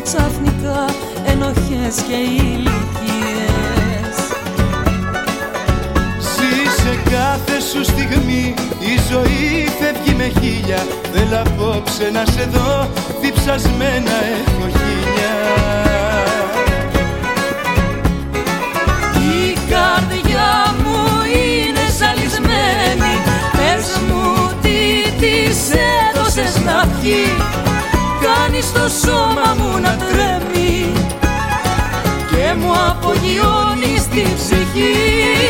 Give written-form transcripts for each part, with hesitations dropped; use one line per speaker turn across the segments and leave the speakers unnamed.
ξαφνικά ενοχές και ηλικίες.
Ζει σε κάθε σου στιγμή, η ζωή φεύγει με χίλια. Θέλω απόψε να σε δω, διψασμένα έχω χίλια.
Η καρδιά μου είναι ζαλισμένη, πες μου τι της έδωσες να πιει. Κάνεις το σώμα μου να τρέμει και μου απογειώνεις την ψυχή.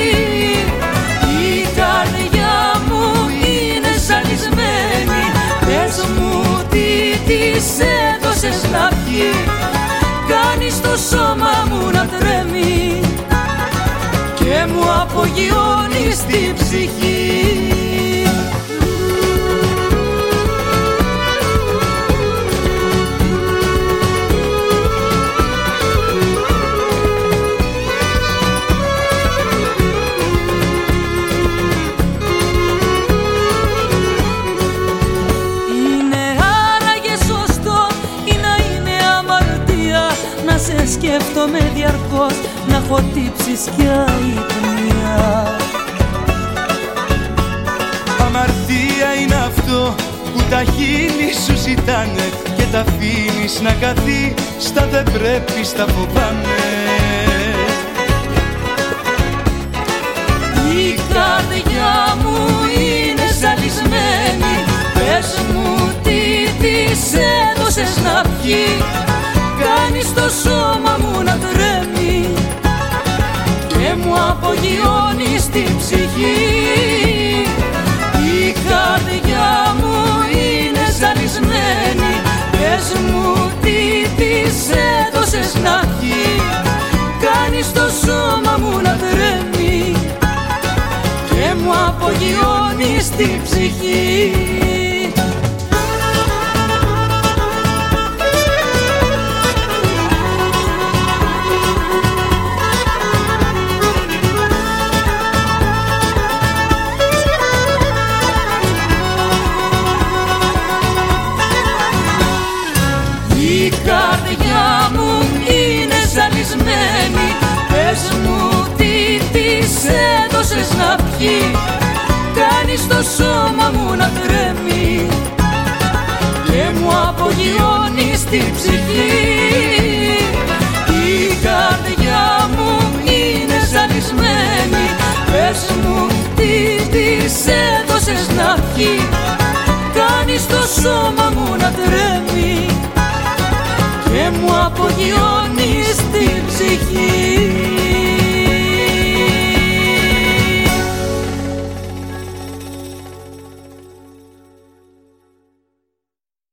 Η καρδιά μου είναι ζαλισμένη, πες μου τι της έδωσες να πιει. Κάνεις το σώμα μου να τρέμει και μου απογειώνεις την ψυχή. Σε σκέφτομαι διαρκώς, να έχω τύψεις κι αϊπνία.
Αμαρτία είναι αυτό που τα χείλη σου ζητάνε και τα αφήνεις να καθεί στα δεν πρέπει, στα φοβάμαι.
Η καρδιά μου είναι ζαλισμένη, πες μου τι της έδωσες να πιει. Κάνεις το σώμα μου να τρέμει και μου απογειώνεις την ψυχή. Η καρδιά μου είναι ζαλισμένη, πες μου τι της έδωσες να πιει. Κάνεις το σώμα μου να τρέμει και μου απογειώνεις την ψυχή. Η καρδιά μου είναι ζαλισμένη, πες μου τι της έδωσες να πιει. Κάνεις το σώμα μου να τρέμει και μου απογειώνεις την ψυχή. Η καρδιά μου είναι ζαλισμένη, πες μου τι της έδωσες να πιει. Κάνεις το σώμα μου να τρέμει